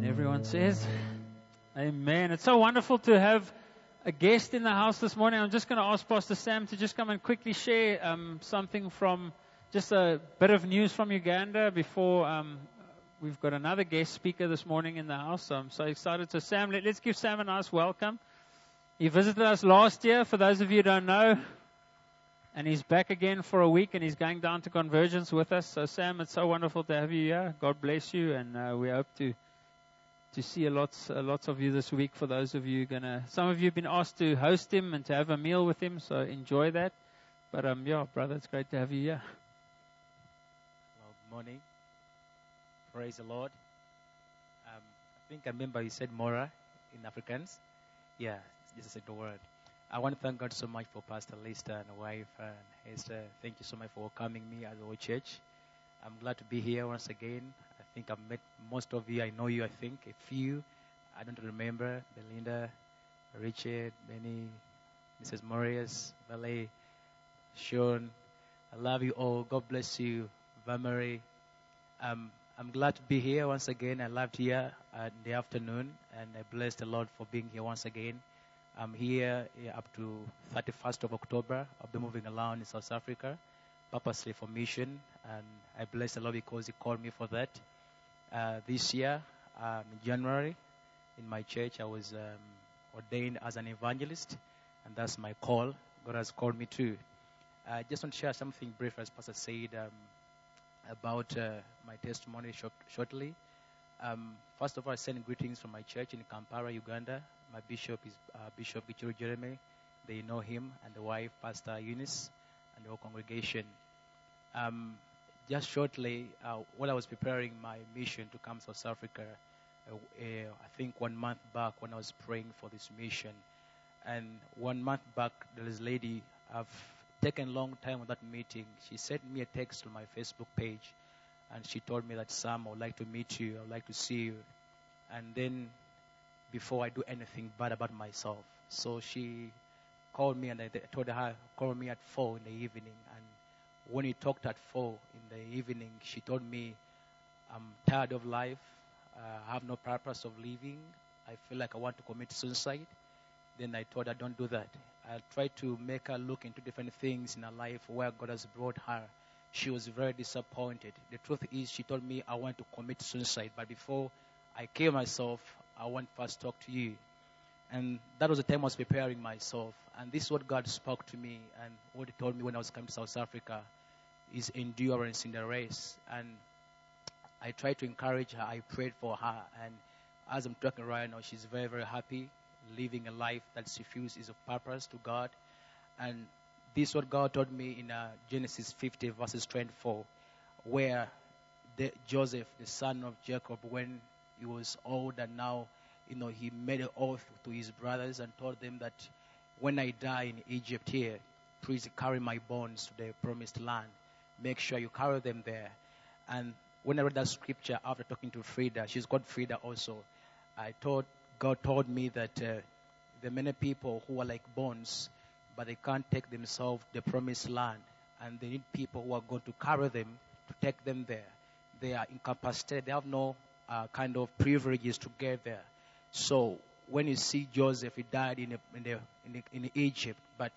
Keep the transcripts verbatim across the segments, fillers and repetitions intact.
Everyone says, Amen. It's so wonderful to have a guest in the house this morning. I'm just going to ask Pastor Sam to just come and quickly share um, something from, just a bit of news from Uganda before um, we've got another guest speaker this morning in the house. So I'm so excited. So Sam, let, let's give Sam a nice welcome. He visited us last year, for those of you who don't know, and he's back again for a week, and he's going down to Convergence with us. So Sam, it's so wonderful to have you here. God bless you, and uh, we hope to to see a lots, a lots of you this week. For those of you gonna, some of you have been asked to host him and to have a meal with him, so enjoy that. But um, yeah, brother, it's great to have you here. Well, good morning. Praise the Lord. Um, I think I remember you said Mora in Afrikaans. Yeah, this is the word. I want to thank God so much for Pastor Lester and wife and Esther. Thank you so much for welcoming me at our church. I'm glad to be here once again. I think I've met most of you. I know you, I think. A few. I don't remember. Belinda, Richard, Benny, Missus Morias, Valet, Sean. I love you all. God bless you. Valerie. Um, I'm glad to be here once again. I left here uh, in the afternoon, and I bless the Lord for being here once again. I'm here yeah, up to thirty-first of October. I'll be moving around in South Africa, purposely for mission, and I bless the Lord because He called me for that. Uh, this year, um, in January, in my church, I was um, ordained as an evangelist, and that's my call. God has called me to. I just want to share something brief, as Pastor said, um, about uh, my testimony short, shortly. Um, first of all, I send greetings from my church in Kampala, Uganda. My bishop is uh, Bishop Gichuru Jeremy. They know him, and the wife, Pastor Eunice, and the whole congregation. Um, just shortly, uh, while I was preparing my mission to come to South Africa, uh, uh, I think one month back when I was praying for this mission, and one month back, there is a lady, I've taken a long time on that meeting. She sent me a text on my Facebook page, and she told me that, Sam, I would like to meet you, I would like to see you. And then, before I do anything bad about myself. So she called me, and I told her, call me at four in the evening. And when we talked at four in the evening, she told me, I'm tired of life. Uh, I have no purpose of living. I feel like I want to commit suicide. Then I told her, don't do that. I tried to make her look into different things in her life where God has brought her. She was very disappointed. The truth is, she told me, I want to commit suicide. But before I kill myself, I want to first talk to you. And that was the time I was preparing myself. And this is what God spoke to me, and what He told me when I was coming to South Africa is endurance in the race. And I tried to encourage her. I prayed for her. And as I'm talking right now, she's very, very happy, living a life that she feels is of purpose to God. And this is what God told me in uh, Genesis fifty, verses twenty-four, where the, Joseph, the son of Jacob, when he was old and now, you know, he made an oath to his brothers and told them that when I die in Egypt here, please carry my bones to the promised land. Make sure you carry them there. And when I read that scripture after talking to Frida, she's called Frida also, I thought God told me that uh, there are many people who are like bones, but they can't take themselves to the promised land. And they need people who are going to carry them to take them there. They are incapacitated. They have no Uh, kind of privileges to get there. So when you see Joseph, he died in, a, in, the, in, the, in Egypt, but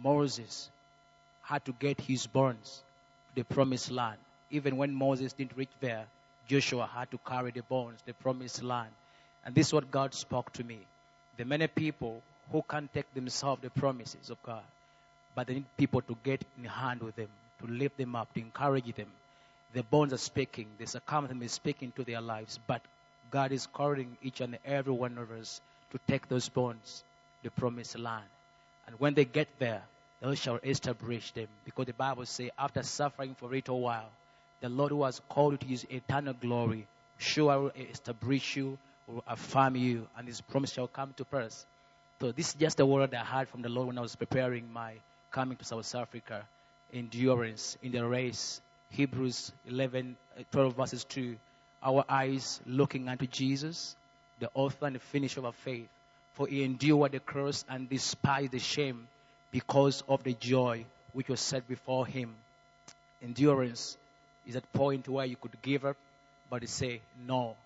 Moses had to get his bones to the promised land. Even when Moses didn't reach there, Joshua had to carry the bones, the promised land. And this is what God spoke to me. There are many people who can't take themselves the promises of God, but they need people to get in hand with them, to lift them up, to encourage them. The bones are speaking. The circumstance is speaking to their lives. But God is calling each and every one of us to take those bones, the promised land. And when they get there, they shall establish them. Because the Bible says, after suffering for a little while, the Lord who has called you to His eternal glory, sure will establish you, will affirm you, and His promise shall come to pass. So this is just a word I heard from the Lord when I was preparing my coming to South Africa. Endurance in the race. Hebrews eleven, twelve verses two, our eyes looking unto Jesus, the author and the finisher of our faith. For He endured the cross and despised the shame because of the joy which was set before Him. Endurance is that point where you could give up, but you say, no,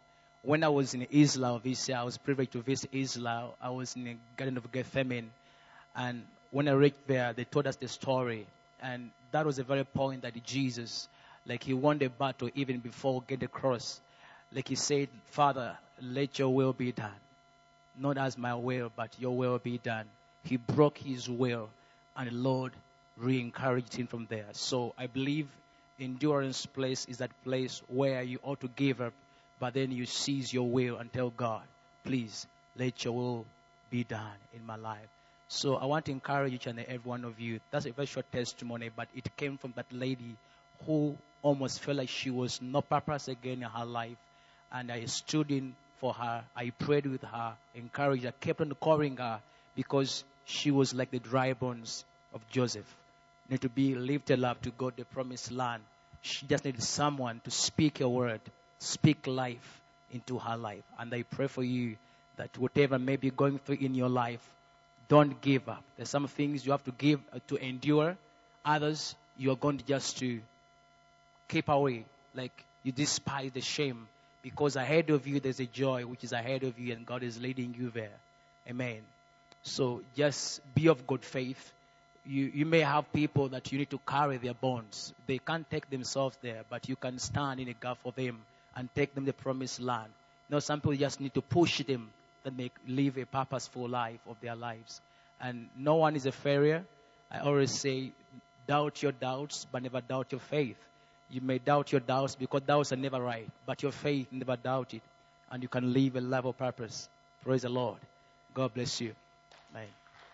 when I was in Israel this year, I was privileged to visit Israel. I was in the Garden of Gethsemane. And when I reached there, they told us the story. And that was the very point that Jesus, like he won the battle even before get the cross. Like he said, Father, let your will be done. Not as my will, but your will be done. He broke his will, and the Lord re-encouraged him from there. So I believe endurance place is that place where you ought to give up, but then you seize your will and tell God, please, let your will be done in my life. So I want to encourage each and every one of you. That's a very short testimony, but it came from that lady who almost felt like she was no purpose again in her life. And I stood in for her. I prayed with her, encouraged her, kept on calling her because she was like the dry bones of Joseph. Need to be lifted up to go to the promised land. She just needed someone to speak a word, speak life into her life. And I pray for you that whatever may be going through in your life, don't give up. There's some things you have to give uh, to endure. Others, you are going to just to keep away. Like you despise the shame. Because ahead of you, there's a joy which is ahead of you, and God is leading you there. Amen. So just be of good faith. You you may have people that you need to carry their bonds. They can't take themselves there, but you can stand in a gap for them and take them to the promised land. You know, some people just need to push them that they live a purposeful life of their lives. And no one is a failure. I always say, doubt your doubts, but never doubt your faith. You may doubt your doubts because doubts are never right, but your faith never doubt it, and you can live a life of purpose. Praise the Lord. God bless you. Amen.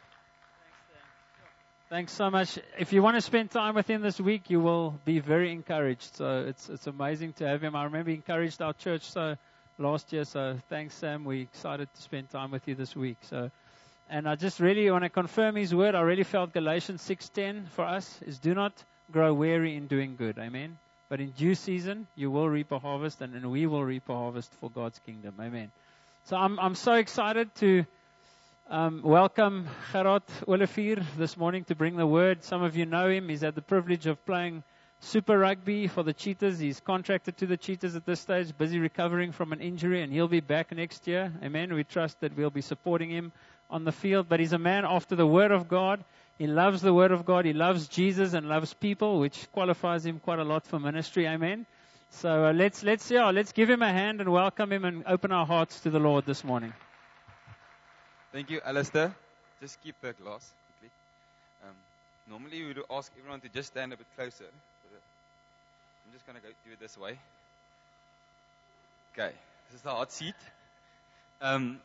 Thanks so much. If you want to spend time with him this week, you will be very encouraged. So it's it's amazing to have him. I remember he encouraged our church so last year. So thanks, Sam. We're excited to spend time with you this week. So, and I just really want to confirm his word. I really felt Galatians six ten for us is do not grow weary in doing good. Amen. But in due season, you will reap a harvest, and, and we will reap a harvest for God's kingdom. Amen. So I'm I'm so excited to um, welcome Gerard Olivier this morning to bring the word. Some of you know him. He's had the privilege of playing Super Rugby for the Cheetahs. He's contracted to the Cheetahs at this stage, busy recovering from an injury, and he'll be back next year. Amen. We trust that we'll be supporting him on the field. But he's a man after the Word of God. He loves the Word of God. He loves Jesus and loves people, which qualifies him quite a lot for ministry. Amen. So uh, let's let's yeah let's give him a hand and welcome him and open our hearts to the Lord this morning. Thank you, Alistair. Just keep the glass quickly. Um, normally we would ask everyone to just stand a bit closer. But, uh, I'm just going to go do it this way. Okay, this is the hot seat. Um,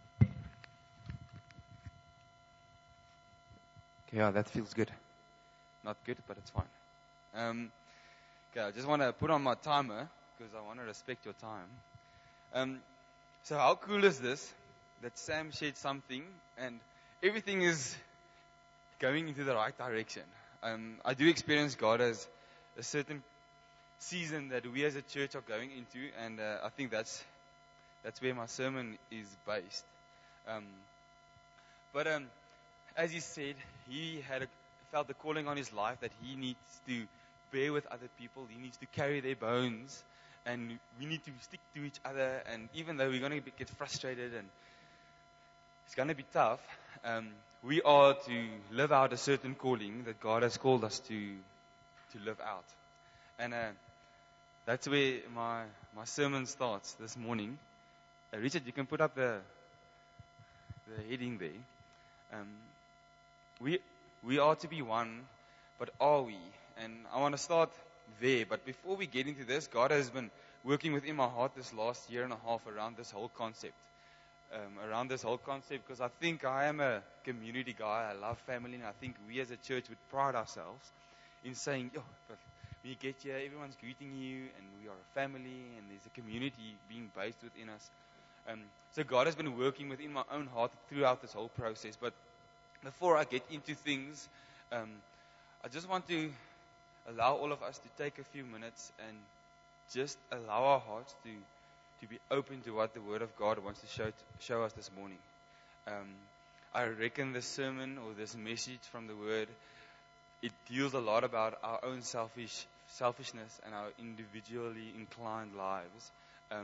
okay, yeah, that feels good. Not good, but it's fine. Um, okay, I just want to put on my timer because I want to respect your time. Um, so how cool is this? That Sam shared something and everything is going into the right direction. Um, I do experience God as a certain season that we as a church are going into, and uh, I think that's that's where my sermon is based. Um, but um, as he said, he had a, felt the calling on his life that he needs to bear with other people. He needs to carry their bones, and we need to stick to each other. And even though we're going to get frustrated and it's going to be tough, um, we are to live out a certain calling that God has called us to to live out. And uh, that's where my my sermon starts this morning. Uh, Richard, you can put up the the heading there. Um, we we are to be one, but are we? And I want to start there. But before we get into this, God has been working within my heart this last year and a half around this whole concept. Um, around this whole concept, because I think I am a community guy. I love family, and I think we as a church would pride ourselves in saying, yo, but when you get here, everyone's greeting you, and we are a family, and there's a community being based within us. Um, so God has been working within my own heart throughout this whole process. But before I get into things, um, I just want to allow all of us to take a few minutes and just allow our hearts to to be open to what the Word of God wants to show, show us this morning. Um, I reckon this sermon or this message from the Word, it deals a lot about our own selfish selfishness and our individually inclined lives. Um,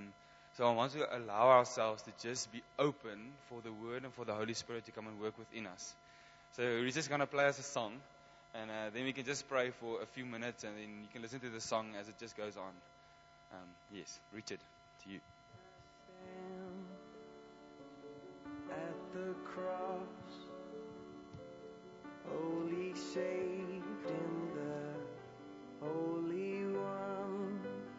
So I want to allow ourselves to just be open for the Word and for the Holy Spirit to come and work within us. So we're just going to play us a song, and uh, then we can just pray for a few minutes, and then you can listen to the song as it just goes on. Um, yes, Richard, to you. At the cross, holy saved in the Holy One,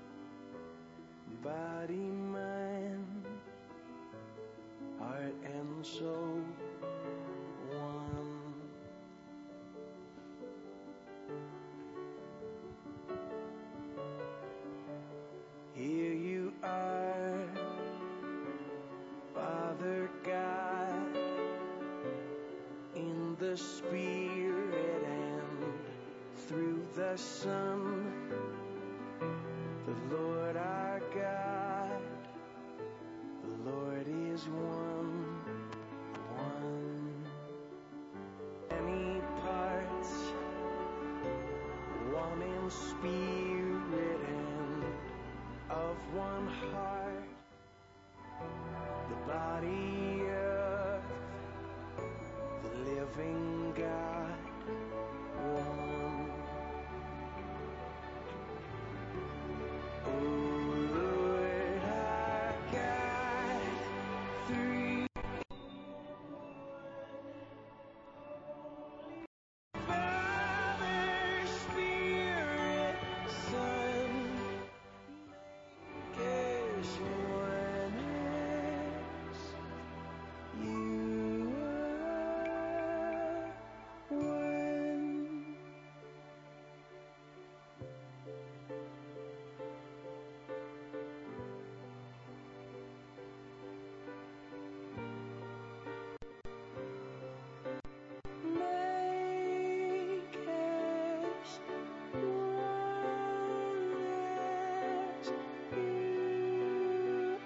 body, mind, heart and soul, one. Here you are, Father God, in the Spirit and through the Son, the Lord our God, the Lord is one, one. Many parts, one in spirit and of one heart, the body earth, the living God, one. Oh Lord our God, three. Father, Spirit, Son, make us one as you are one. Make us one as you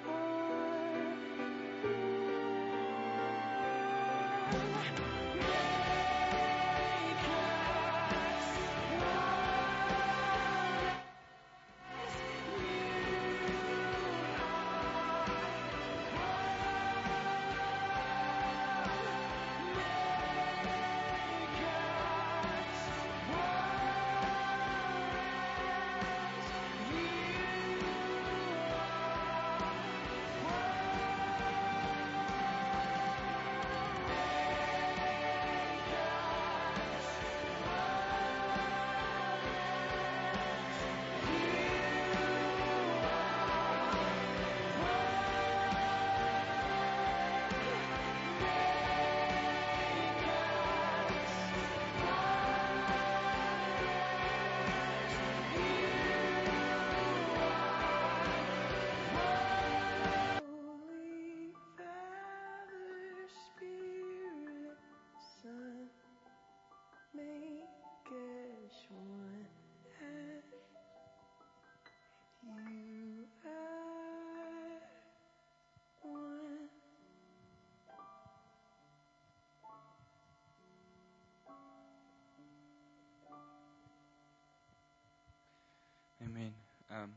Holy Father, Spirit, Son, make us one as you are one. Amen. Um,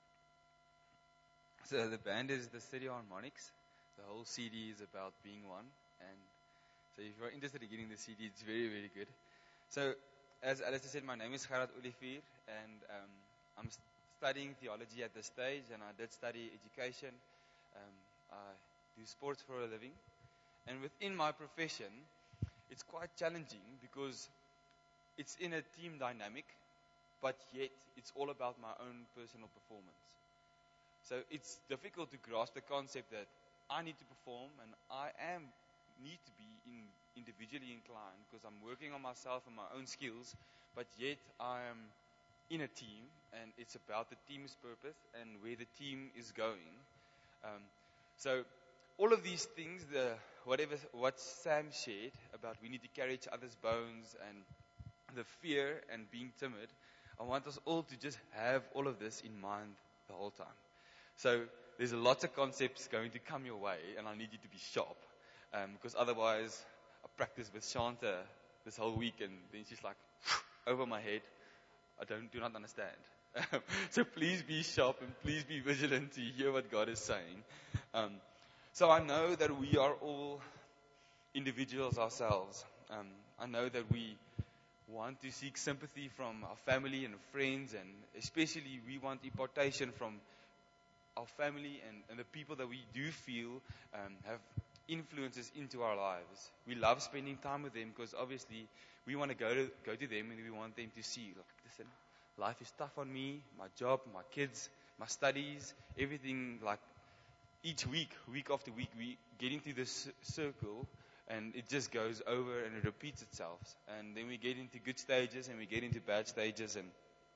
so the band is the City Harmonics. The whole C D is about being one. And so if you're interested in getting the C D, it's very, very good. So as Alistair said, my name is Gerard Olivier, and um, I'm studying theology at this stage, and I did study education. Um, I do sports for a living. And within my profession, it's quite challenging because it's in a team dynamic, but yet it's all about my own personal performance. So it's difficult to grasp the concept that I need to perform, and I am need to be in, individually inclined because I'm working on myself and my own skills, but yet I am in a team, and it's about the team's purpose and where the team is going. Um, so all of these things, the whatever what Sam shared about we need to carry each other's bones and the fear and being timid, I want us all to just have all of this in mind the whole time. So there's lots of concepts going to come your way, and I need you to be sharp, um, because otherwise I practiced with Shanta this whole week, and then she's like over my head. I don't do not understand. Um, so please be sharp and please be vigilant to hear what God is saying. Um, so I know that we are all individuals ourselves. Um, I know that we want to seek sympathy from our family and friends, and especially we want impartation from our family and, and the people that we do feel um, have influences into our lives. We love spending time with them because obviously we want to go to go to them and we want them to see, look, listen, life is tough on me, my job, my kids, my studies, everything. Like each week, week after week, we get into this circle and it just goes over and it repeats itself. And then we get into good stages and we get into bad stages and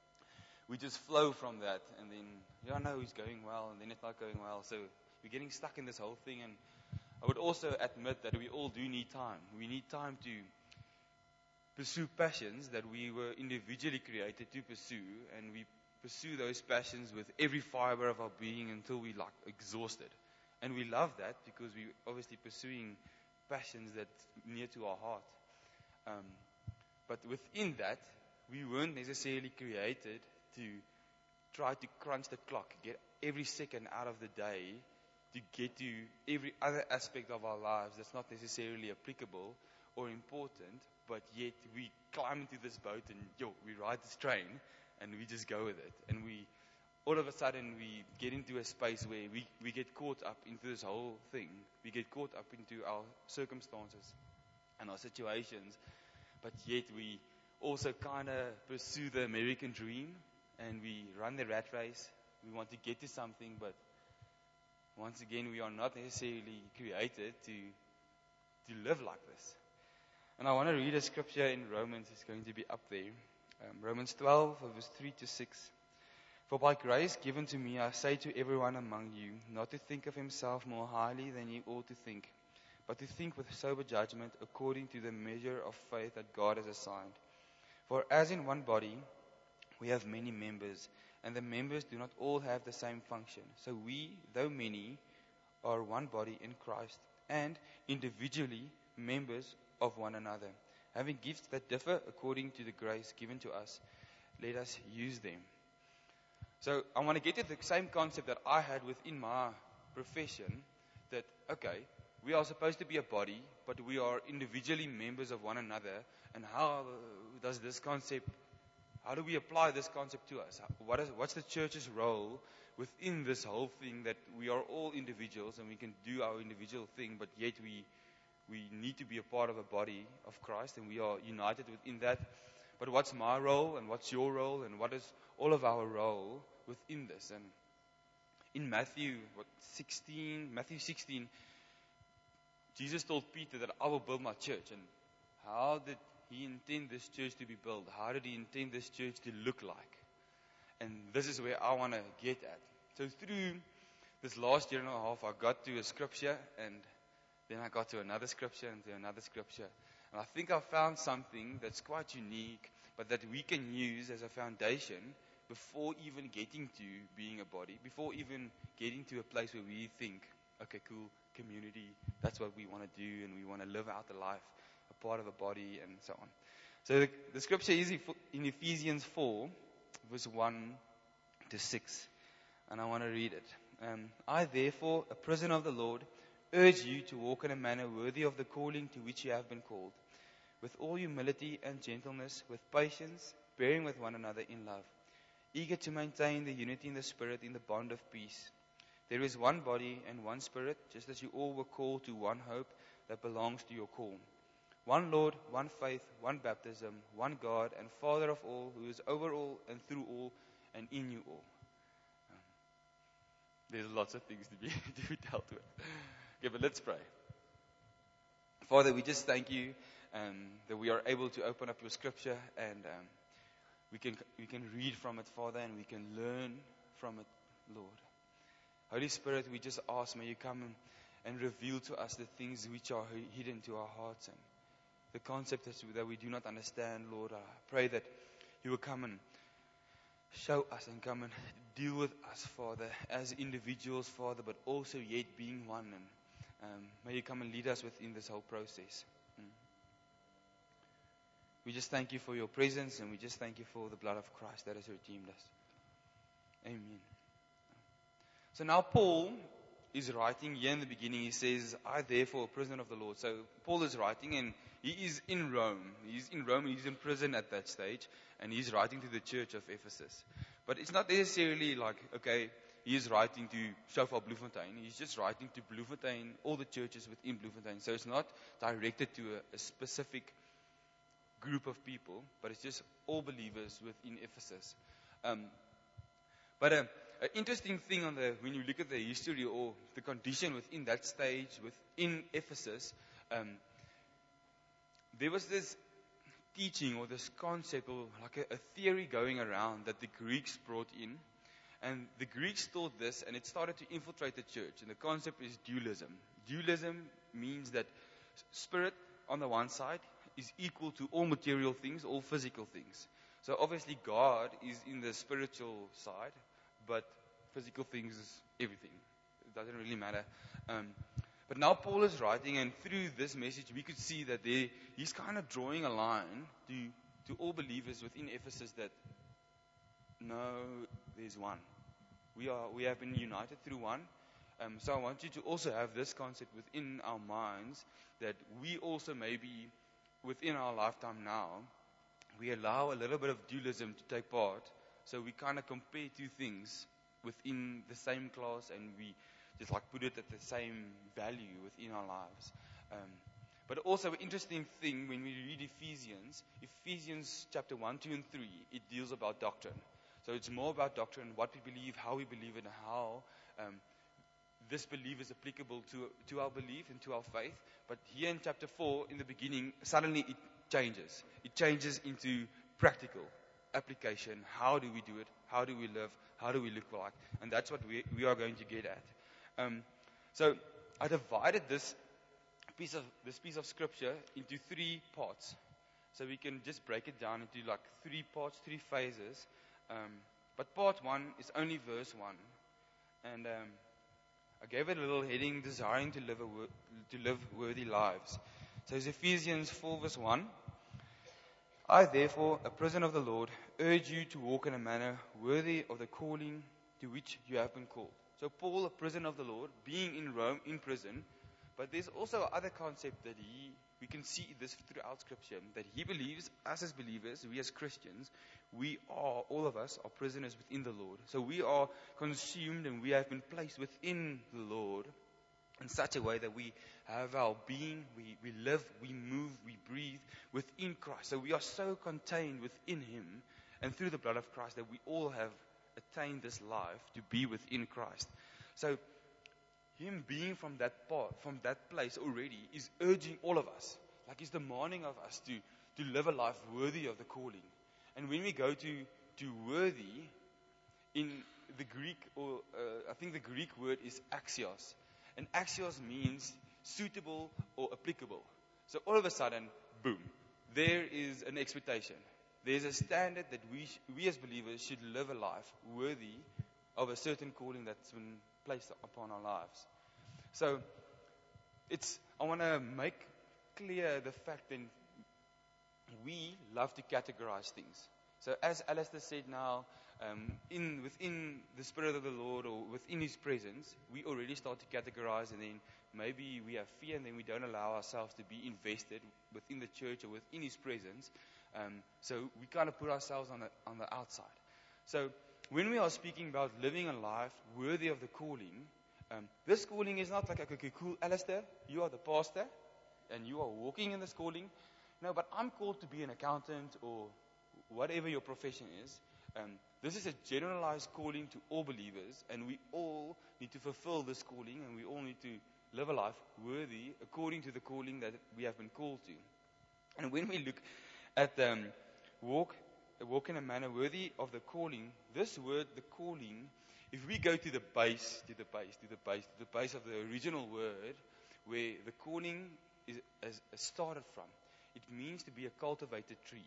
we just flow from that. And then, yeah, no, it's going well, and then it's not going well. So we're getting stuck in this whole thing. And I would also admit that we all do need time. We need time to pursue passions that we were individually created to pursue, and we pursue those passions with every fiber of our being until we like exhausted. And we love that because we're obviously pursuing passions that's near to our heart. Um, but within that, we weren't necessarily created to try to crunch the clock, get every second out of the day, to get to every other aspect of our lives that's not necessarily applicable or important, but yet we climb into this boat and, yo, we ride this train and we just go with it. And we, all of a sudden, we get into a space where we, we get caught up into this whole thing. We get caught up into our circumstances and our situations, but yet we also kind of pursue the American dream and we run the rat race. We want to get to something, but once again, we are not necessarily created to to live like this. And I want to read a scripture in Romans. It's going to be up there. Um, Romans twelve, verse three to six. For by grace given to me, I say to everyone among you, not to think of himself more highly than he ought to think, but to think with sober judgment according to the measure of faith that God has assigned. For as in one body, we have many members, and the members do not all have the same function. So we, though many, are one body in Christ, and individually members of one another. Having gifts that differ according to the grace given to us, let us use them. So I want to get to the same concept that I had within my profession, that, okay, we are supposed to be a body, but we are individually members of one another. And how does this concept, how do we apply this concept to us? What is, what's the church's role within this whole thing, that we are all individuals and we can do our individual thing, but yet we we need to be a part of a body of Christ and we are united within that. But what's my role and what's your role and what is all of our role within this? And in Matthew what, sixteen, Matthew sixteen, Jesus told Peter that I will build my church. And how did he intend this church to be built? How did he intend this church to look like? And this is where I want to get at. So through this last year and a half, I got to a scripture, and then I got to another scripture and to another scripture. And I think I found something that's quite unique, but that we can use as a foundation before even getting to being a body, before even getting to a place where we think, okay, cool, community, that's what we want to do, and we want to live out the life, a part of a body, and so on. So the, the scripture is in Ephesians four, verse one to six. And I want to read it. Um, I, therefore, a prisoner of the Lord, urge you to walk in a manner worthy of the calling to which you have been called, with all humility and gentleness, with patience, bearing with one another in love, eager to maintain the unity in the Spirit in the bond of peace. There is one body and one Spirit, just as you all were called to one hope that belongs to your call. One Lord, one faith, one baptism, one God and Father of all, who is over all and through all and in you all. Um, there's lots of things to be to be dealt with. Okay, but let's pray. Father, we just thank you um, that we are able to open up your scripture and um, we can we can read from it, Father, and we can learn from it, Lord. Holy Spirit, we just ask, may you come and, and reveal to us the things which are hidden to our hearts and the concepts that we do not understand, Lord. I pray that you will come and show us and come and deal with us, Father, as individuals, Father, but also yet being one. And um, may you come and lead us within this whole process. Mm. We just thank you for your presence, and we just thank you for the blood of Christ that has redeemed us. Amen. So now Paul is writing here in the beginning. He says, I therefore, a prisoner of the Lord. So Paul is writing, and he is in Rome. He's in Rome, he's in prison at that stage, and he's writing to the church of Ephesus. But it's not necessarily like, okay, he is writing to Shofar Bloemfontein. He's just writing to Bloemfontein, all the churches within Bloemfontein. So it's not directed to a, a specific group of people, but it's just all believers within Ephesus. Um, but uh, an interesting thing on the when you look at the history or the condition within that stage within Ephesus, um, there was this teaching or this concept or like a, a theory going around that the Greeks brought in. And the Greeks taught this, and it started to infiltrate the church. And the concept is dualism. Dualism means that spirit on the one side is equal to all material things, all physical things. So obviously God is in the spiritual side, but physical things is everything. It doesn't really matter. Um, but now Paul is writing, and through this message we could see that there, he's kind of drawing a line to, to all believers within Ephesus that no, there's one. We are we have been united through one. Um, so I want you to also have this concept within our minds that we also maybe within our lifetime now, we allow a little bit of dualism to take part. So we kind of compare two things within the same class, and we just like put it at the same value within our lives. Um, but also an interesting thing when we read Ephesians, Ephesians chapter one, two, and three, it deals about doctrine. So it's more about doctrine, what we believe, how we believe it, and how um, this belief is applicable to to our belief and to our faith. But here in chapter four, in the beginning, suddenly it changes. It changes into practical application. How do we do it? How do we live? How do we look like? And that's what we we are going to get at. Um, so I divided this piece of this piece of scripture into three parts. So we can just break it down into like three parts, three phases. Um, but part one is only verse one, and um, I gave it a little heading: desiring to live a wor- to live worthy lives. So it's Ephesians four verse one. I therefore, a prisoner of the Lord, urge you to walk in a manner worthy of the calling to which you have been called. So Paul, a prisoner of the Lord, being in Rome in prison, but there's also other concept that he we can see this throughout Scripture, that he believes, us as believers, we as Christians, we are, all of us, are prisoners within the Lord. So we are consumed and we have been placed within the Lord in such a way that we have our being, we, we live, we move, we breathe within Christ. So we are so contained within Him and through the blood of Christ that we all have attained this life to be within Christ. So Him being from that part, from that place already, is urging all of us, like He's demanding of us to, to live a life worthy of the calling. And when we go to, to worthy, in the Greek, or uh, I think the Greek word is axios. And axios means suitable or applicable. So all of a sudden, boom, there is an expectation. There's a standard that we, sh- we as believers should live a life worthy of a certain calling that's been placed upon our lives. So, it's I want to make clear the fact that we love to categorize things. So, as Alistair said now, um, in within the Spirit of the Lord or within His presence, we already start to categorize, and then maybe we have fear, and then we don't allow ourselves to be invested within the church or within His presence. Um, so, we kind of put ourselves on the on the outside. So, when we are speaking about living a life worthy of the calling, um, this calling is not like, okay, cool, Alistair, you are the pastor, and you are walking in this calling. No, but I'm called to be an accountant or whatever your profession is. Um, this is a generalized calling to all believers, and we all need to fulfill this calling, and we all need to live a life worthy according to the calling that we have been called to. And when we look at um, walk, walk in a manner worthy of the calling, this word, the calling, if we go to the base, to the base, to the base, to the base of the original word, where the calling is, is, is started from, it means to be a cultivated tree.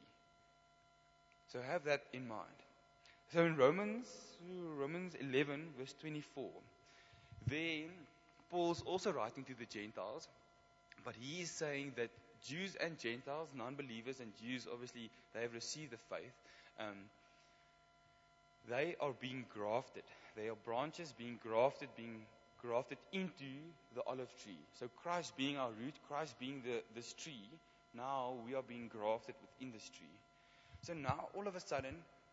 So have that in mind. So in Romans, Romans eleven, verse twenty-four, then Paul's also writing to the Gentiles, but he is saying that Jews and Gentiles, non-believers and Jews, obviously, they have received the faith. Um, they are being grafted. They are branches being grafted, being grafted into the olive tree. So Christ being our root, Christ being the, this tree, now we are being grafted within this tree. So now all of a sudden,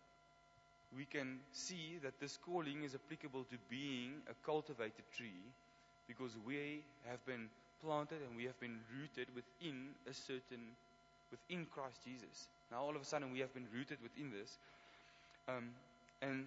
we can see that this calling is applicable to being a cultivated tree, because we have been planted and we have been rooted within a certain, within Christ Jesus. Now all of a sudden we have been rooted within this. Um, and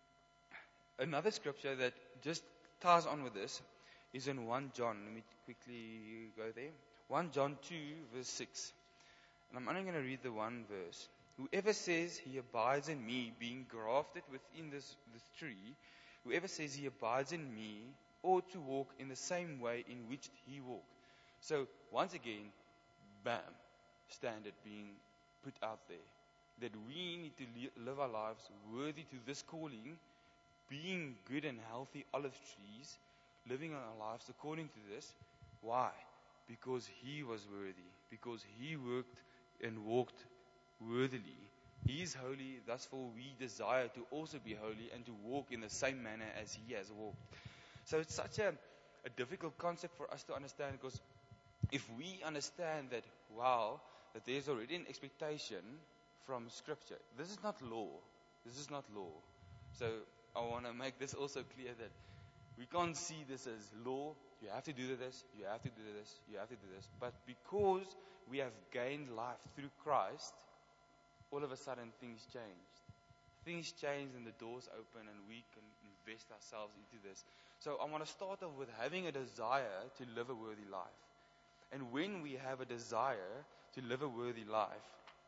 another scripture that just ties on with this is in First John. Let me quickly go there. First John two, verse six. And I'm only going to read the one verse. Whoever says he abides in me, being grafted within this, this tree, whoever says he abides in me, ought to walk in the same way in which he walked. So, once again, bam, standard being put out there. That we need to li- live our lives worthy to this calling, being good and healthy olive trees, living our lives according to this. Why? Because he was worthy. Because he worked and walked worthily. He is holy, thus for we desire to also be holy and to walk in the same manner as he has walked. So it's such a, a difficult concept for us to understand, because if we understand that, wow, that there's already an expectation from Scripture. This is not law. This is not law. So I want to make this also clear that we can't see this as law. You have to do this, you have to do this, you have to do this. But because we have gained life through Christ, all of a sudden things changed. Things changed and the doors open and we can invest ourselves into this. So I want to start off with having a desire to live a worthy life. And when we have a desire to live a worthy life,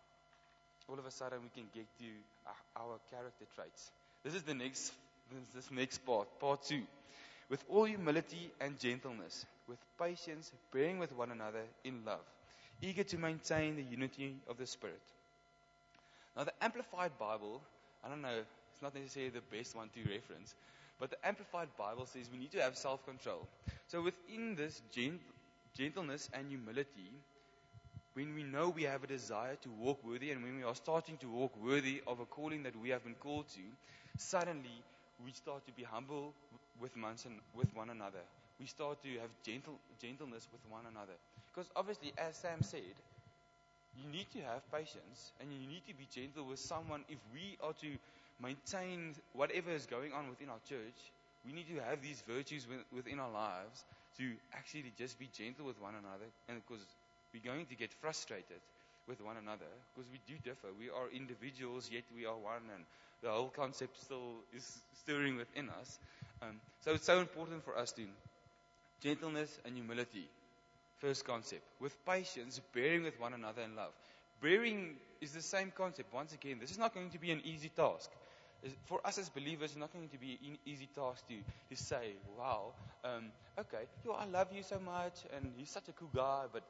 all of a sudden we can get to our character traits. This is the next, this, this next part, part two. With all humility and gentleness, with patience, bearing with one another in love, eager to maintain the unity of the Spirit. Now the Amplified Bible, I don't know, it's not necessarily the best one to reference, but the Amplified Bible says we need to have self-control. So within this gent- gentleness and humility, when we know we have a desire to walk worthy, and when we are starting to walk worthy of a calling that we have been called to, suddenly we start to be humble with one another. We start to have gentle, gentleness with one another. Because obviously, as Sam said, you need to have patience and you need to be gentle with someone. If we are to maintain whatever is going on within our church, we need to have these virtues within our lives to actually just be gentle with one another. And because we're going to get frustrated with one another, because we do differ. We are individuals, yet we are one, and the whole concept still is stirring within us. Um, so it's so important for us to gentleness and humility. First concept. With patience, bearing with one another in love. Bearing is the same concept. Once again, this is not going to be an easy task. For us as believers, it's not going to be an easy task to, to say, wow, um, okay, yo, I love you so much, and he's such a cool guy, but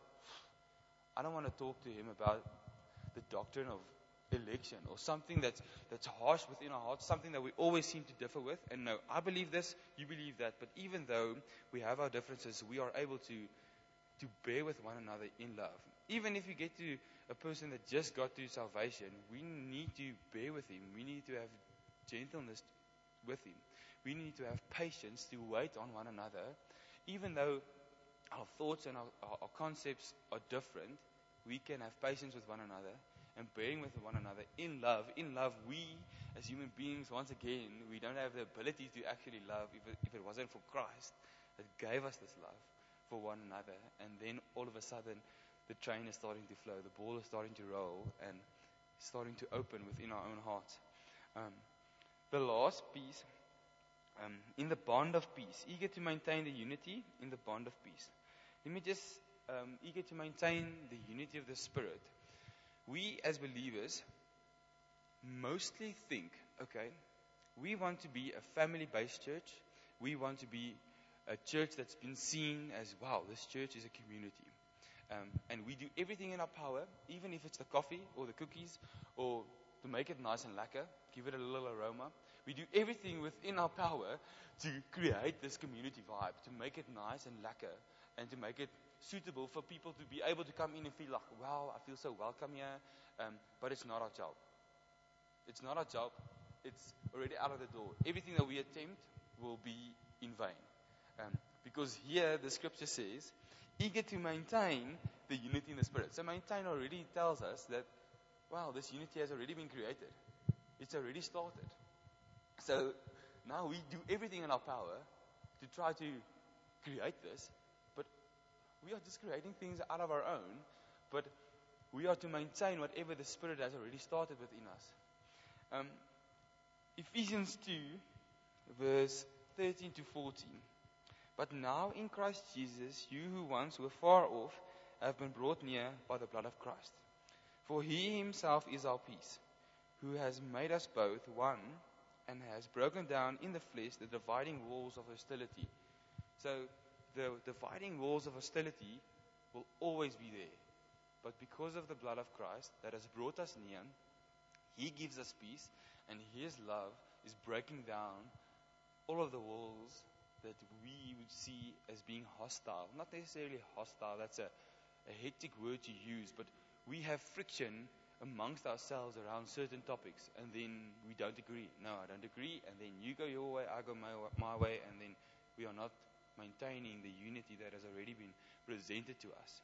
I don't want to talk to him about the doctrine of election or something that's that's harsh within our hearts, something that we always seem to differ with. And no, I believe this, you believe that. But even though we have our differences, we are able to to bear with one another in love. Even if you get to a person that just got to salvation, we need to bear with him. We need to have gentleness with him. We need to have patience to wait on one another. Even though our thoughts and our, our, our concepts are different, we can have patience with one another and bearing with one another in love. In love, we as human beings, once again, we don't have the ability to actually love if it, if it wasn't for Christ that gave us this love for one another. And then all of a sudden, the train is starting to flow, the ball is starting to roll, and starting to open within our own hearts. Um, the last piece, um, in the bond of peace, eager to maintain the unity in the bond of peace. Let me just, um, eager to maintain the unity of the Spirit. We as believers mostly think, okay, we want to be a family-based church. We want to be a church that's been seen as, wow, this church is a community. Um, and we do everything in our power, even if it's the coffee or the cookies, or to make it nice and lacquer, give it a little aroma. We do everything within our power to create this community vibe, to make it nice and lacquer, and to make it suitable for people to be able to come in and feel like, wow, I feel so welcome here. Um, but it's not our job. It's not our job it's already out of the door. Everything that we attempt will be in vain. Um, because here the scripture says, eager to maintain the unity in the Spirit. So maintain already tells us that, wow, this unity has already been created. It's already started. So now we do everything in our power to try to create this, but we are just creating things out of our own, but we are to maintain whatever the Spirit has already started within us. Um, Ephesians two, verse thirteen to fourteen. But now in Christ Jesus, you who once were far off have been brought near by the blood of Christ. For he himself is our peace, who has made us both one and has broken down in the flesh the dividing walls of hostility. So the dividing walls of hostility will always be there. But because of the blood of Christ that has brought us near, he gives us peace, and his love is breaking down all of the walls that we would see as being hostile. Not necessarily hostile, that's a, a hectic word to use, but we have friction amongst ourselves around certain topics, and then we don't agree. No, I don't agree, and then you go your way, I go my, my way, and then we are not maintaining the unity that has already been presented to us.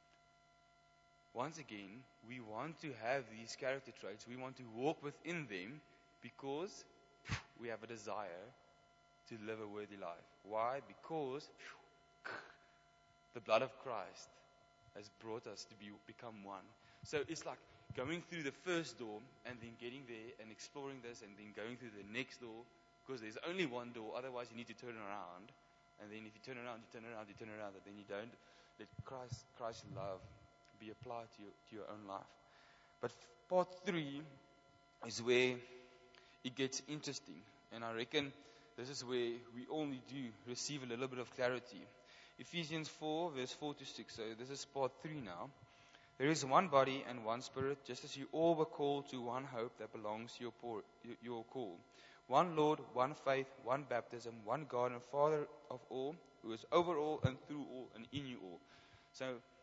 Once again, we want to have these character traits. We want to walk within them because we have a desire to live a worthy life. Why? Because the blood of Christ has brought us to be become one. So it's like going through the first door and then getting there and exploring this and then going through the next door, because there's only one door, otherwise you need to turn around. And then if you turn around, you turn around, you turn around, and then you don't let Christ, Christ's love be applied to your, to your own life. But part three is where it gets interesting. And I reckon this is where we only do receive a little bit of clarity. Ephesians four, verse four to six. So this is part three now. There is one body and one Spirit, just as you all were called to one hope that belongs to your, por- your call. One Lord, one faith, one baptism, one God and Father of all, who is over all and through all and in you all. So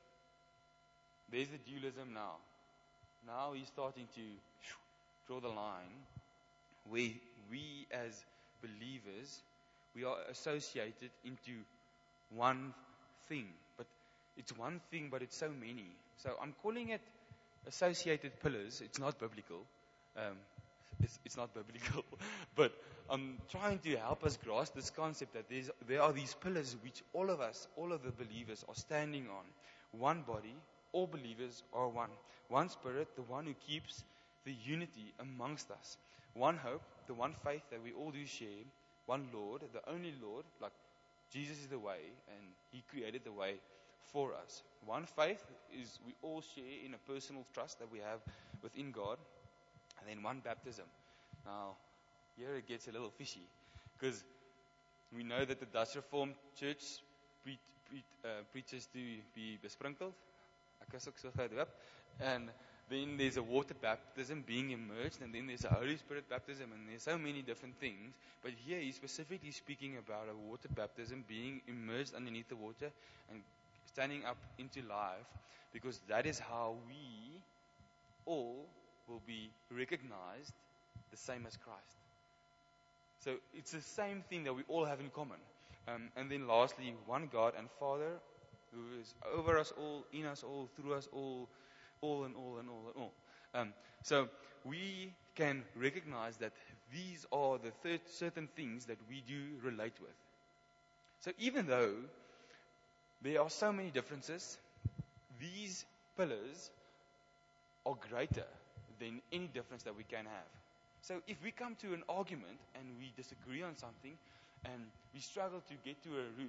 there's the dualism now. Now he's starting to draw the line where we as believers, we are associated into one thing. But it's one thing, but it's so many. So I'm calling it associated pillars. It's not biblical. Um, it's, it's not biblical. But I'm trying to help us grasp this concept that there's, there are these pillars which all of us, all of the believers are standing on. One body, all believers are one. One Spirit, the one who keeps the unity amongst us. One hope, the one faith that we all do share. One Lord, the only Lord, like Jesus is the way, and he created the way for us. One faith is we all share in a personal trust that we have within God. And then one baptism. Now, here it gets a little fishy, because we know that the Dutch Reformed Church pre- pre- uh, preaches to be besprinkled. Ek is ook so gedoop. And then there's a water baptism, being immersed, and then there's a Holy Spirit baptism, and there's so many different things. But here he's specifically speaking about a water baptism, being immersed underneath the water and standing up into life, because that is how we all will be recognized the same as Christ. So it's the same thing that we all have in common. Um, and then lastly, one God and Father, who is over us all, in us all, through us all, all and all and all and all. Um, so we can recognize that these are the third, certain things that we do relate with. So even though there are so many differences, these pillars are greater than any difference that we can have. So if we come to an argument and we disagree on something and we struggle to get to a root,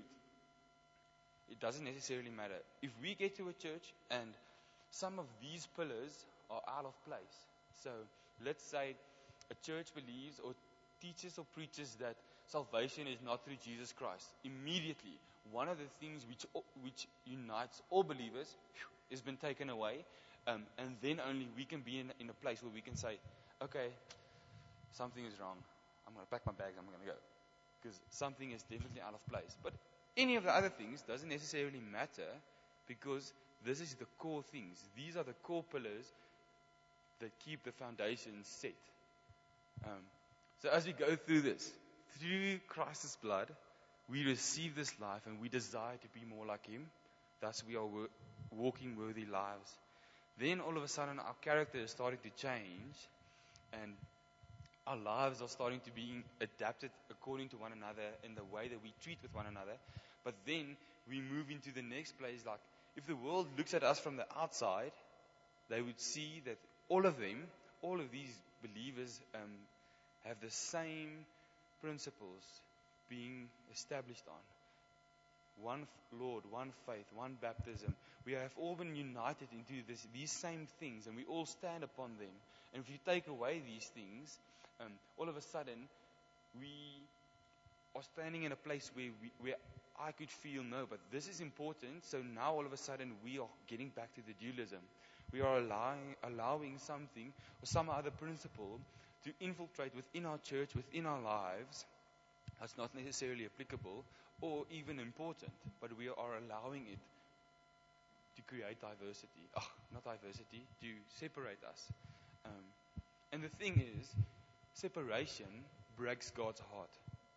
it doesn't necessarily matter. If we get to a church and some of these pillars are out of place, so let's say a church believes or teaches or preaches that salvation is not through Jesus Christ, immediately one of the things which which unites all believers has been taken away. Um, and then only we can be in, in a place where we can say, okay, something is wrong. I'm going to pack my bags, I'm going to go. Because something is definitely out of place. But any of the other things doesn't necessarily matter, because this is the core things. These are the core pillars that keep the foundation set. Um, So as we go through this, through Christ's blood, we receive this life and we desire to be more like Him. Thus we are wor- walking worthy lives. Then all of a sudden our character is starting to change and our lives are starting to be adapted according to one another in the way that we treat with one another. But then we move into the next place. Like if the world looks at us from the outside, they would see that all of them, all of these believers um, have the same principles being established on. One Lord, one faith, one baptism. We have all been united into this, these same things, and we all stand upon them. And if you take away these things, um, all of a sudden, we are standing in a place where, we, where I could feel, no, but this is important. So now all of a sudden, we are getting back to the dualism. We are allowing, allowing something or some other principle to infiltrate within our church, within our lives. That's not necessarily applicable or even important, but we are allowing it to create diversity. Oh, not diversity, to separate us. Um, and the thing is, separation breaks God's heart.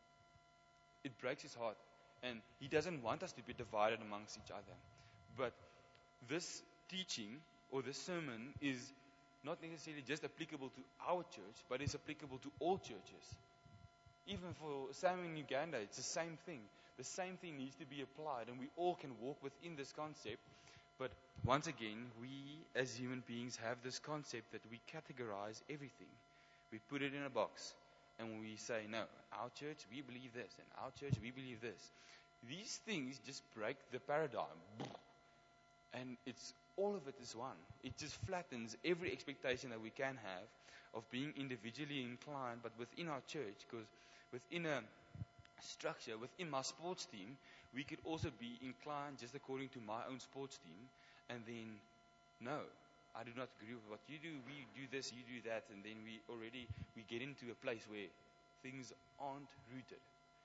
It breaks His heart. And He doesn't want us to be divided amongst each other. But this teaching or this sermon is not necessarily just applicable to our church, but it's applicable to all churches. Even for Sam in Uganda, it's the same thing. The same thing needs to be applied, and we all can walk within this concept. But once again, we as human beings have this concept that we categorize everything. We put it in a box, and we say, no, our church, we believe this, and our church, we believe this. These things just break the paradigm. And it's all of it is one. It just flattens every expectation that we can have of being individually inclined, but within our church, because within a structure, within my sports team, we could also be inclined just according to my own sports team, and then, no, I do not agree with what you do, we do this, you do that, and then we already, we get into a place where things aren't rooted.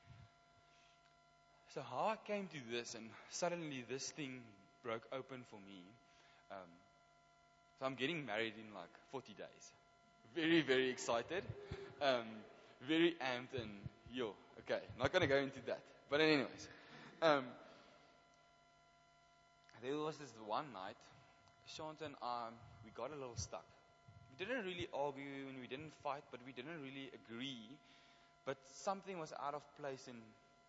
So how I came to this, and suddenly this thing broke open for me. Um, so I'm getting married in like forty days. Very, very excited. Um, very amped and, yo, okay, not going to go into that. But anyways, um, there was this one night, Shanta and I, we got a little stuck. We didn't really argue and we didn't fight, but we didn't really agree. But something was out of place and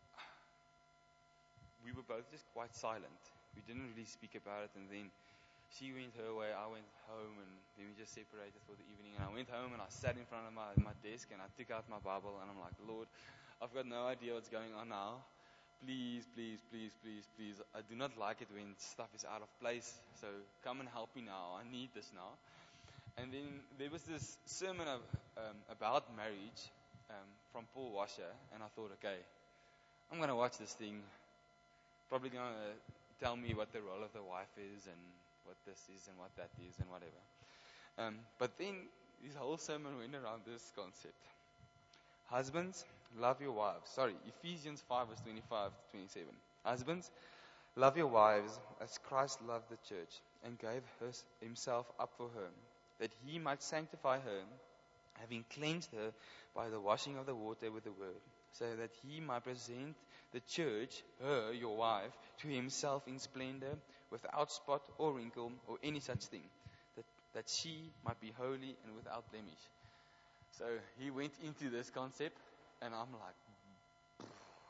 we were both just quite silent. We didn't really speak about it, and then she went her way, I went home, and then we just separated for the evening. And I went home and I sat in front of my, my desk and I took out my Bible and I'm like, Lord, I've got no idea what's going on now. Please, please, please, please, please. I do not like it when stuff is out of place. So come and help me now. I need this now. And then there was this sermon of, um, about marriage um, from Paul Washer, and I thought, okay, I'm going to watch this thing. Probably going to tell me what the role of the wife is and what this is and what that is and whatever. Um, but then this whole sermon went around this concept. Husbands, love your wives. Sorry, Ephesians five verse twenty-five to twenty-seven. Husbands, love your wives as Christ loved the church and gave her, himself up for her, that he might sanctify her, having cleansed her by the washing of the water with the word, so that he might present the church, her, your wife, to himself in splendor, without spot or wrinkle or any such thing, that, that she might be holy and without blemish. So he went into this concept, and I'm like,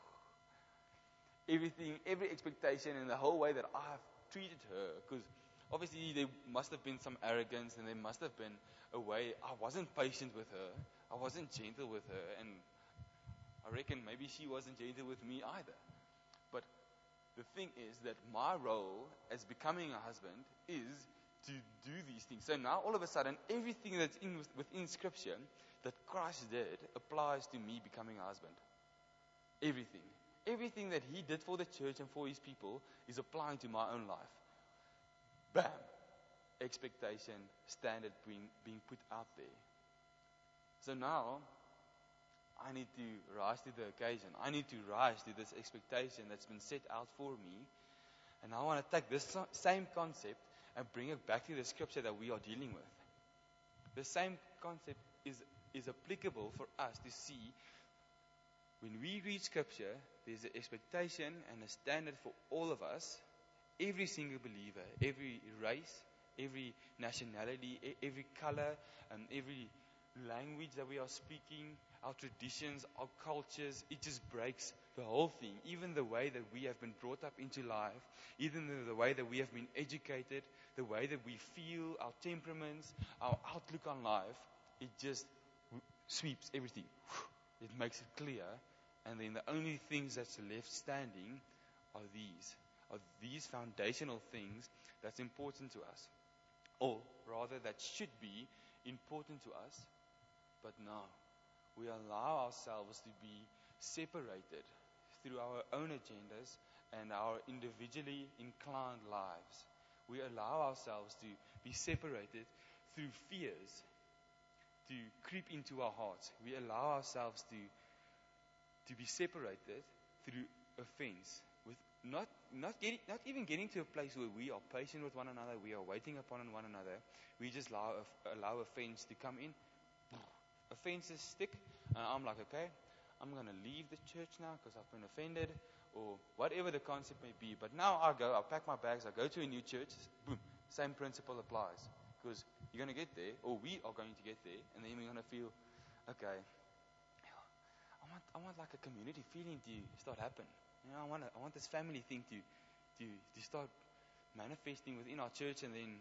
everything, every expectation and the whole way that I've treated her, because obviously there must have been some arrogance and there must have been a way I wasn't patient with her, I wasn't gentle with her, and I reckon maybe she wasn't gentle with me either. But the thing is that my role as becoming a husband is to do these things. So now all of a sudden, everything that's in within Scripture that Christ did applies to me becoming a husband. Everything. Everything that he did for the church and for his people is applying to my own life. Bam! Expectation, standard being, being put out there. So now, I need to rise to the occasion. I need to rise to this expectation that's been set out for me. And I want to take this same concept and bring it back to the Scripture that we are dealing with. The same concept is is applicable for us to see when we read Scripture, there's an expectation and a standard for all of us, every single believer, every race, every nationality, e- every color, and every language that we are speaking, our traditions, our cultures. It just breaks the whole thing. Even the way that we have been brought up into life, even the, the way that we have been educated, the way that we feel, our temperaments, our outlook on life, it just sweeps everything. It makes it clear. And then the only things that's left standing are these, are these foundational things that's important to us. Or rather, that should be important to us. But no, we allow ourselves to be separated through our own agendas and our individually inclined lives. We allow ourselves to be separated through fears to creep into our hearts. We allow ourselves to to be separated through offense, with not not getting not even getting to a place where we are patient with one another, we are waiting upon one another. We just allow allow offense to come in. Offenses stick, and I'm like, okay, I'm going to leave the church now because I've been offended, or whatever the concept may be. But now I go, I pack my bags, I go to a new church. Boom, same principle applies, because you're going to get there, or we are going to get there, and then we're going to feel, okay, I want, I want like a community feeling to start happen. You know, I want, I want this family thing to, to, to start manifesting within our church, and then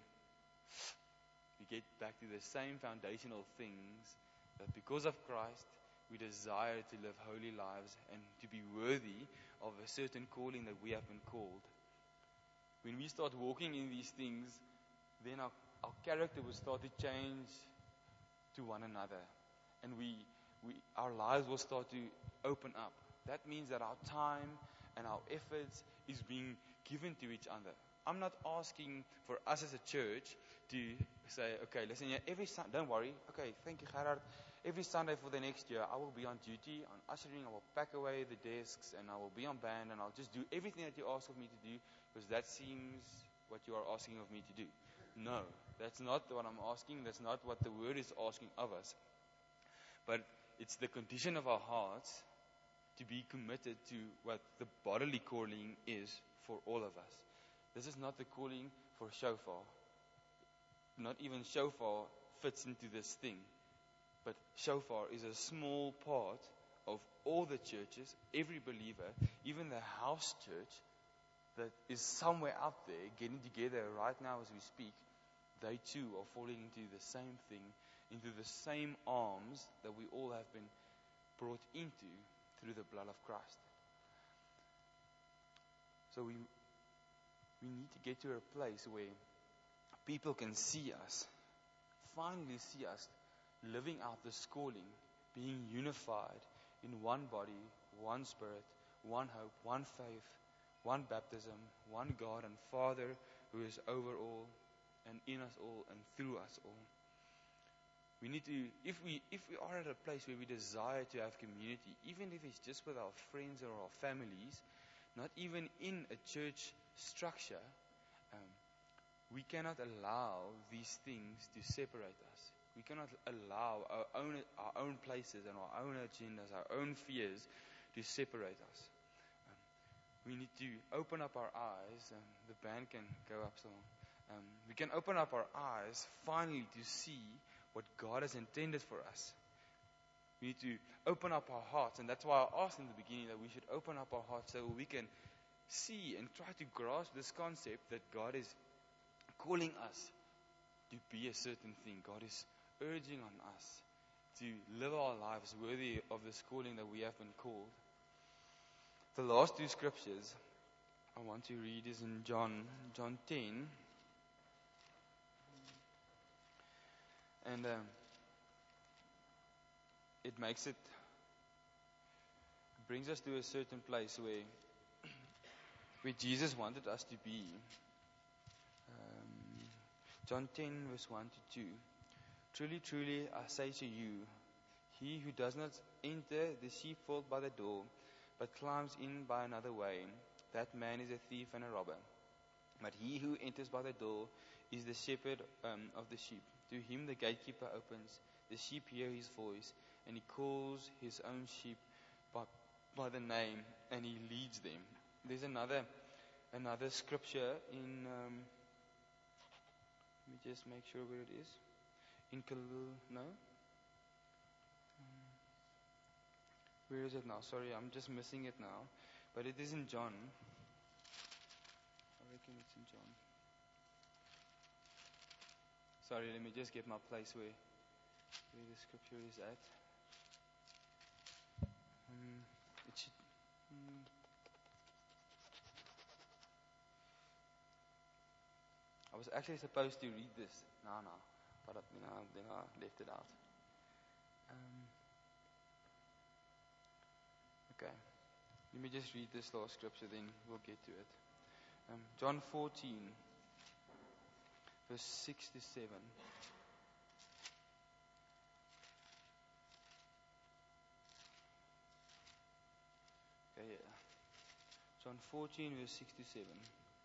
we get back to the same foundational things that because of Christ, we desire to live holy lives and to be worthy of a certain calling that we have been called. When we start walking in these things, then our, our character will start to change to one another, and we, we our lives will start to open up. That means that our time and our efforts is being given to each other. I'm not asking for us as a church to say, okay, listen, yeah, every Sunday, don't worry. Okay, thank you, Gerard. Every Sunday for the next year, I will be on duty, on ushering. I will pack away the desks, and I will be on band, and I'll just do everything that you ask of me to do, because that seems what you are asking of me to do. No, that's not what I'm asking. That's not what the Word is asking of us. But it's the condition of our hearts to be committed to what the bodily calling is for all of us. This is not the calling for shofar. Not even shofar fits into this thing. But shofar is a small part of all the churches, every believer, even the house church that is somewhere out there getting together right now as we speak. They too are falling into the same thing, into the same arms that we all have been brought into through the blood of Christ. So we we need to get to a place where people can see us, finally see us living out this calling, being unified in one body, one spirit, one hope, one faith, one baptism, one God and Father who is over all and in us all and through us all. We need to, if we if we are at a place where we desire to have community, even if it's just with our friends or our families, not even in a church structure, um, we cannot allow these things to separate us. We cannot allow our own our own places and our own agendas, our own fears to separate us. Um, we need to open up our eyes, and the band can go up so long. Um, we can open up our eyes finally to see what God has intended for us. We need to open up our hearts, and that's why I asked in the beginning that we should open up our hearts so we can see and try to grasp this concept that God is calling us to be a certain thing. God is urging on us to live our lives worthy of this calling that we have been called. The last two scriptures I want to read is in John, John ten. And um, it makes it, brings us to a certain place where, where Jesus wanted us to be. Um, John ten, verse one to two. Truly, truly, I say to you, he who does not enter the sheepfold by the door, but climbs in by another way, that man is a thief and a robber. But he who enters by the door is the shepherd um, of the sheep. To him the gatekeeper opens. The sheep hear his voice, and he calls his own sheep by, by the name, and he leads them. There's another another scripture in, um, let me just make sure where it is. In Kal, no? Um, Where is it now? Sorry, I'm just missing it now. But it is in John. I reckon it's in John. Sorry, let me just get my place where, where the scripture is at. Um, it should, um, I was actually supposed to read this. No, no. But you know, then I left it out. Um, okay. Let me just read this last scripture, then we'll get to it. Um, John fourteen, verse six to seven. Okay, yeah. John fourteen, verse six to seven.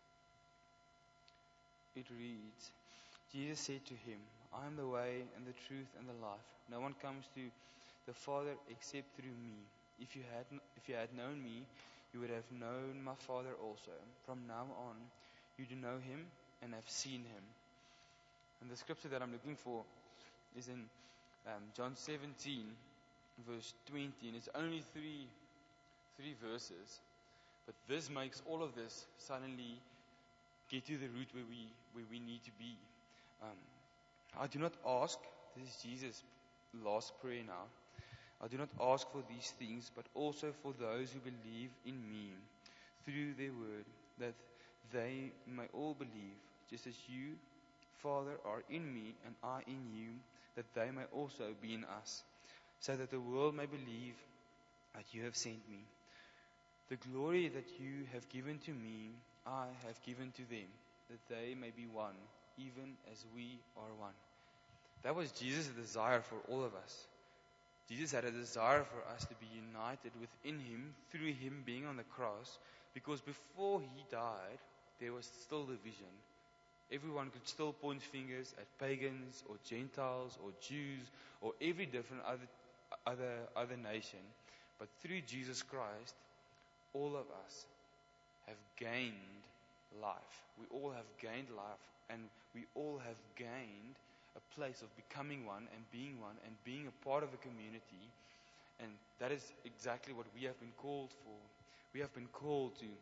It reads, Jesus said to him, I am the way and the truth and the life. No one comes to the Father except through me. If you had if you had known me, you would have known my Father also. From now on, you do know him and have seen him. And the scripture that I'm looking for is in um, John seventeen, verse twenty. And it's only three, three verses. But this makes all of this suddenly get to the root where we where we need to be. Um, I do not ask, this is Jesus' last prayer now. I do not ask for these things, but also for those who believe in me through their word, that they may all believe, just as you, Father, are in me and I in you, that they may also be in us, so that the world may believe that you have sent me. The glory that you have given to me, I have given to them, that they may be one, even as we are one. That was Jesus' desire for all of us. Jesus had a desire for us to be united within him through him being on the cross, because before he died, there was still division. Everyone could still point fingers at pagans or Gentiles or Jews or every different other other other nation. But through Jesus Christ, all of us have gained life. We all have gained life, and we all have gained a place of becoming one and being one and being a part of a community. And that is exactly what we have been called for. We have been called to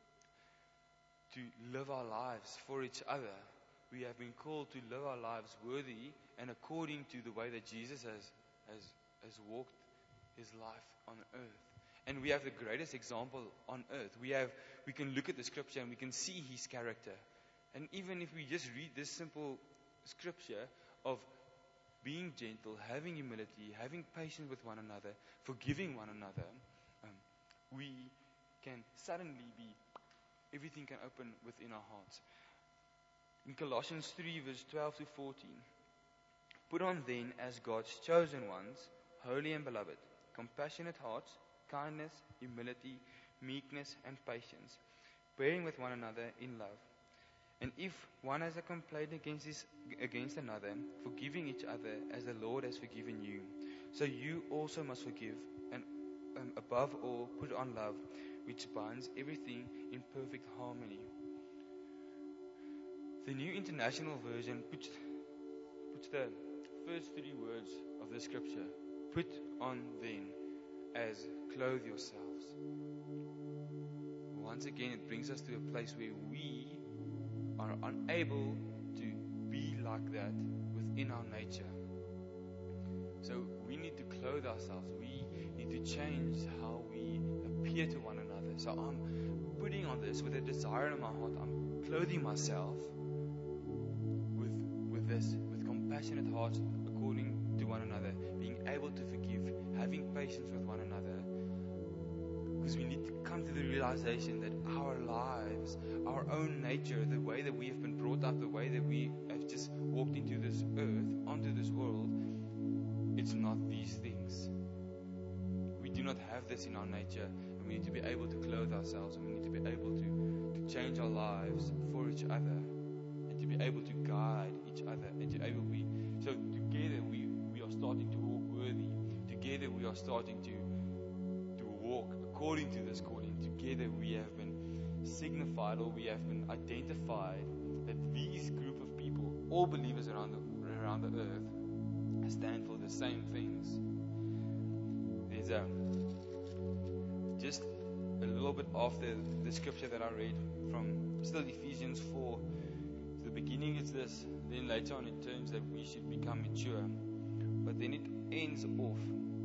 to live our lives for each other. We have been called to live our lives worthy and according to the way that Jesus has has has walked his life on earth. And we have the greatest example on earth. We have we can look at the scripture and we can see his character. And even if we just read this simple scripture of being gentle, having humility, having patience with one another, forgiving one another, um, we can suddenly be, everything can open within our hearts. In Colossians three, verse twelve to fourteen, put on then as God's chosen ones, holy and beloved, compassionate hearts, kindness, humility, meekness, and patience, bearing with one another in love. And if one has a complaint against his, against another, forgiving each other as the Lord has forgiven you, so you also must forgive. And um, above all, put on love, which binds everything in perfect harmony. The New International Version puts, puts the first three words of the scripture, put on then, as clothe yourselves. Once again, it brings us to a place where we are unable to be like that within our nature. So we need to clothe ourselves. We need to change how we appear to one another. So I'm putting on this with a desire in my heart. I'm clothing myself with with this, with compassionate hearts according to one another, being able to forgive, having patience with one another. Because we need to come to the realization that our lives, our own nature, the way that we have been brought up, the way that we have just walked into this earth, onto this world, it's not these things. We do not have this in our nature, and we need to be able to clothe ourselves, and we need to be able to, to change our lives for each other, and to be able to guide each other, and to able to be, so together we, we are are starting to walk worthy. Together we are starting to, to walk according to this calling. Together we have been signified, or we have been identified, that these group of people, all believers around the, around the earth, stand for the same things. There's a, just a little bit after the scripture that I read from still Ephesians four. The beginning is this, then later on it turns that we should become mature, but then it ends off.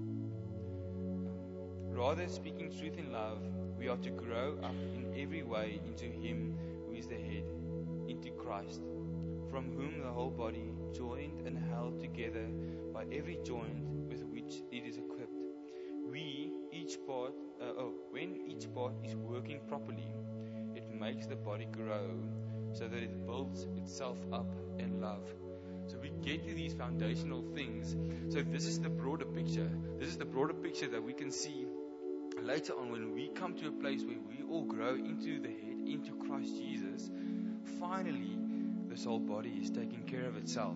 Rather, speaking truth in love, we are to grow up in every way into Him who is the head, into Christ, from whom the whole body, joined and held together by every joint with which it is equipped. We, each part, uh, oh, when each part is working properly, it makes the body grow so that it builds itself up in love. So we get to these foundational things. So this is the broader picture. This is the broader picture that we can see later on when we come to a place where we all grow into the head, into Christ Jesus. Finally, this whole body is taking care of itself.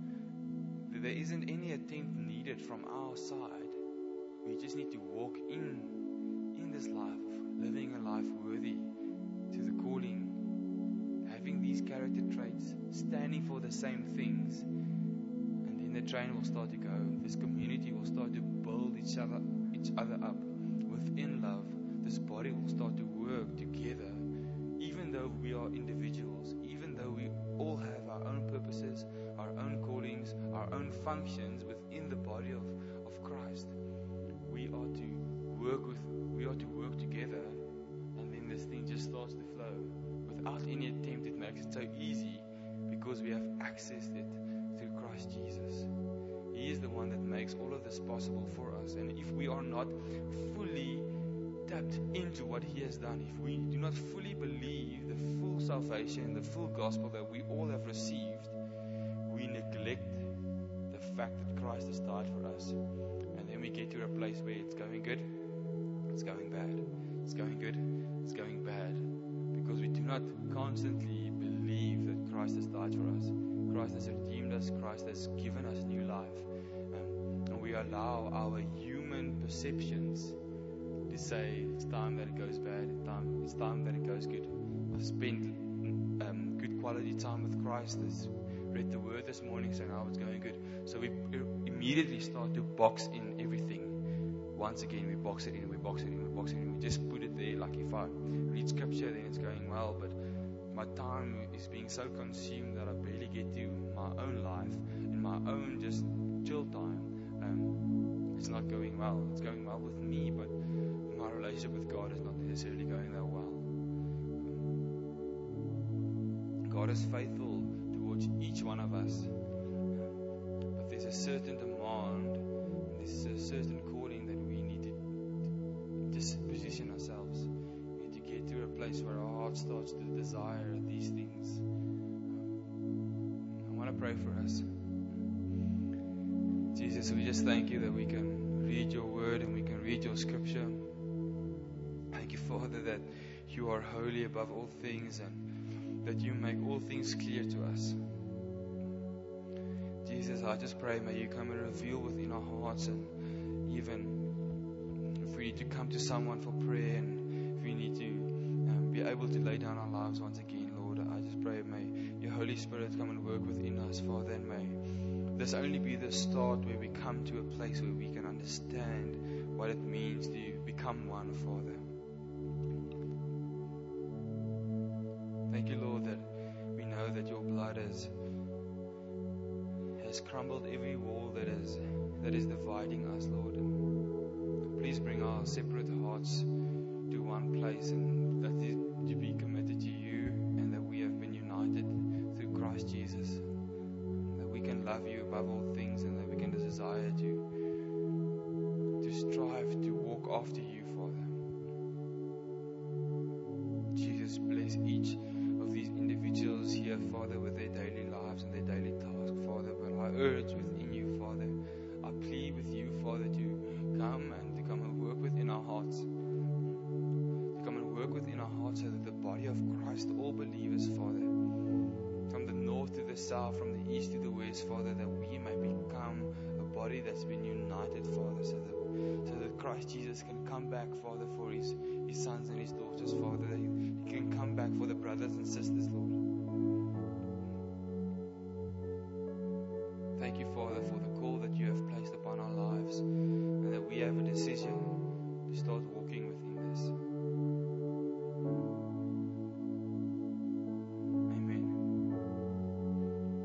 There isn't any attempt needed from our side. We just need to walk in in this life of living a life worthy to the calling, having these character traits, standing for the same things, and then the train will start to go. This community will start to build each other, each other up within love. This body will start to work together, even though we are individuals, even though we all have our own purposes, our own callings, our own functions within the body of, of Christ. We are to work with, we are to work together, and then this thing just starts to flow. Without any attempt, it makes it so easy because we have accessed it through Christ Jesus. He is the one that makes all of this possible for us. And if we are not fully tapped into what He has done, if we do not fully believe the full salvation, the full gospel that we all have received, we neglect the fact that Christ has died for us. And then we get to a place where it's going good, it's going bad, it's going good, it's going bad, because we do not constantly believe that Christ has died for us. Christ has redeemed us. Christ has given us new life. Um, and we allow our human perceptions to say it's time that it goes bad, it's time, it's time that it goes good. I've spent um, good quality time with Christ. I've read the Word this morning, so now it's going good. So we immediately start to box in everything. Once again, we box it in, we box it in, we box it in. We just put it there. Like if I read scripture, then it's going well, but my time is being so consumed that I barely get to my own life, in my own just chill time. Um, it's not going well. It's going well with me, but my relationship with God is not necessarily going that well. God is faithful towards each one of us, but there's a certain demand, there's a certain calling that we need to just position ourselves. We need to get to a place where our heart starts to desire these things. I want to pray for us. Jesus, we just thank you that we can read your word and we can read your scripture. Thank you, Father, that you are holy above all things and that you make all things clear to us. Jesus, I just pray, may you come and reveal within our hearts, and even if we need to come to someone for prayer, and if we need to um, be able to lay down our lives once again, Lord, I just pray, may your Holy Spirit come and work within us, Father, and may this only be the start where we come to a place where we can understand what it means to become one, Father. Thank you, Lord, that we know that your blood has has crumbled every wall that is that is dividing us, Lord. And please bring our separate hearts to one place, and that is to be committed to you, and that we have been united through Christ Jesus. That we can love you above all things, and that we can desire to to strive to walk after you, Father. Jesus, bless each of these individuals here, Father, with their daily lives and their daily tasks, Father. But I urge within you, Father, I plead with you, Father, to come and to come and work within our hearts. To come and work within our hearts so that the body of Christ, all believers, Father, from the north to the south, from the east to the west, Father, that we may become a body that's been united, Father, so that, so that Christ Jesus can come back, Father, for his, his sons and his daughters, Father, that he, he can come back for the brothers and sisters, Lord. Thank you, Father, for